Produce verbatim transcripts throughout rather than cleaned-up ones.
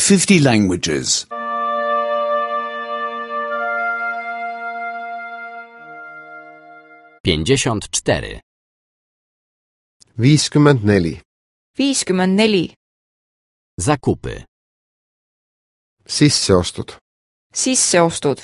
fifty languages. pięćdziesiąt cztery. viiskümmend neli. viiskümmend neli. Zakupy. Sisseostud. Sisseostud.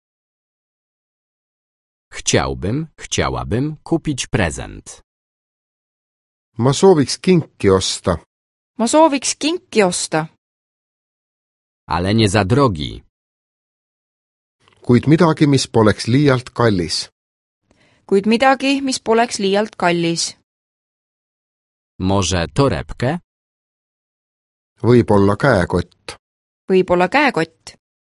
Chciałbym, chciałabym kupić prezent. Ma sooviks kinki osta. Ma sooviks kinki osta. Ale nie za drogi. Kuid midagi, mis poleks liialt kallis. Kuid midagi, mis poleks liialt kallis. Może torebkę? Võib-olla käekott. Võib-olla käekott.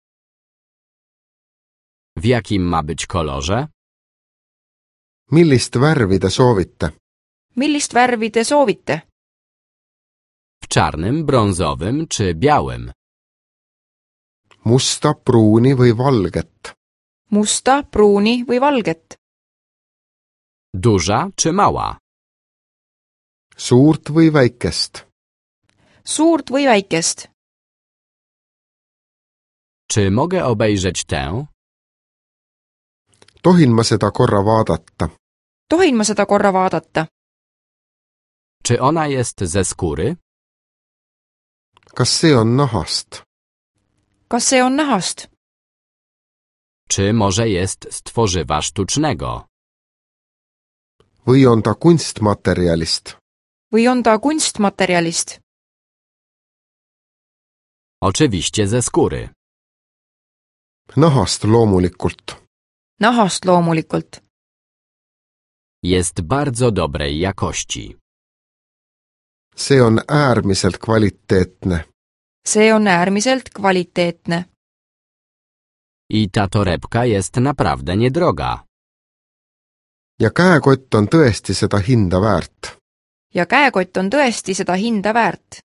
W jakim ma być kolorze? Millist värvi te soovite? Millist värvi te soovite? W czarnym, brązowym czy białym? Musta, pruuni või valget? Musta, pruuni või valget? Duża czy mała? Suurt või väikest? Suurt või väikest? Czy mogę obejrzeć tę? Tohin ma seda korra vaadata? Tohin ma seda korra vaadata? Czy ona jest ze skóry? Kas see on nahast? Kas see on nahast? Czy może jest z tworzywa sztucznego? Või on ta kunstmaterjalist? Või on ta kunstmaterjalist? Oczywiście ze skóry. Nahast loomulikult. Nahast loomulikult. Jest bardzo dobrej jakości. See on äärmiselt kvaliteetne. See on äärmiselt kvaliteetne. I ta torebka jest naprawdę niedroga. Ja käekott on tõesti seda hinda väärt. Ja käekott on tõesti seda hinda väärt.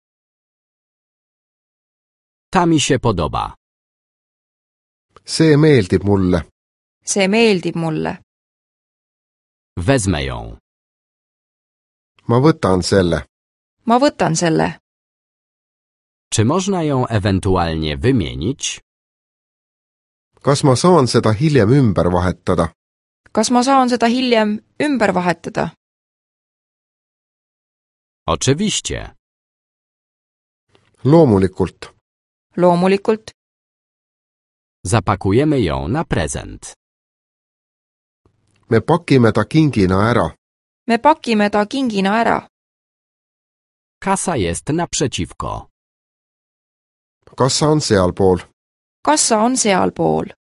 Ta mi się podoba. See meeldib mulle. See meeldib mulle. Wezmę ją. Ma võtan selle. Ma võtan selle. Czy można ją ewentualnie wymienić? Kas ma saan seda hiljem ümber vahetada? Kas ma saan seda hiljem ümber vahetada? Oczywiście. Loomulikult. Loomulikult. Zapakujemy ją na prezent. Me pakime ta kingina ära. Me pakime ta kingina ära. Kasa jest naprzeciwko. Kassa on sealpool. Kassa on sealpool.